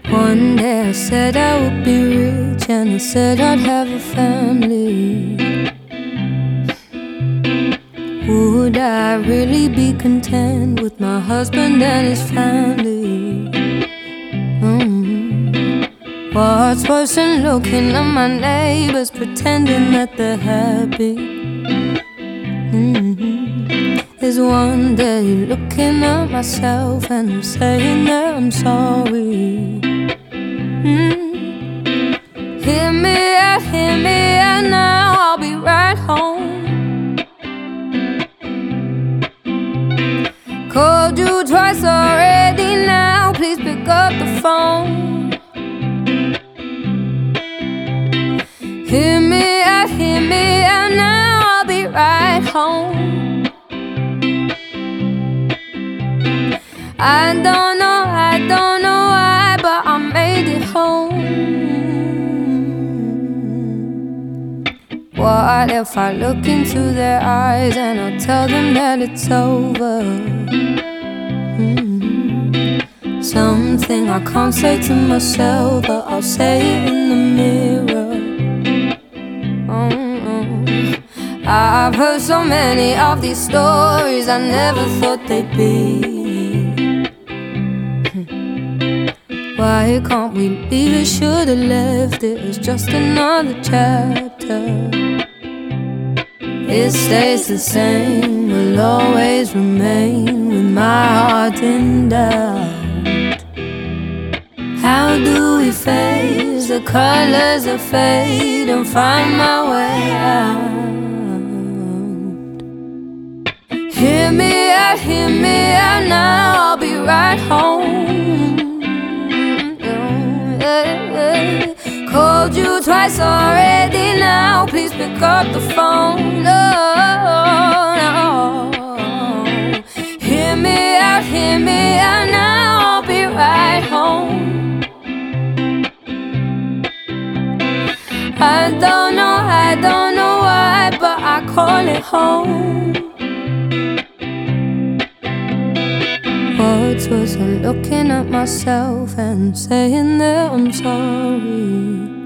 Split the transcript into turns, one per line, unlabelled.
One day I said I would be rich, and I said I'd have a family. Would I really be content with my husband and his family? What's worse than looking at my neighbors pretending that they're happy? Is one day looking at myself and I'm saying that I'm sorry. Hear me out now, I'll be right home. Called you twice already now, please pick up the phone. Hear me out now, I'll be right home. I don't know why, but I made it home. What if I look into their eyes and I tell them that it's over? Something I can't say to myself, but I'll say it in the mirror. I've heard so many of these stories I never thought they'd be. Why can't we leave it? Should've left it as just another chapter. It stays the same, will always remain with my heart in doubt. How do we face the colors that fade and find my way out? Hear me out now, I'll be right home. Called you twice already now, please pick up the phone. No. Hear me out now, I'll be right home. I don't know why, but I call it home. What's worse than looking at myself and saying that I'm sorry?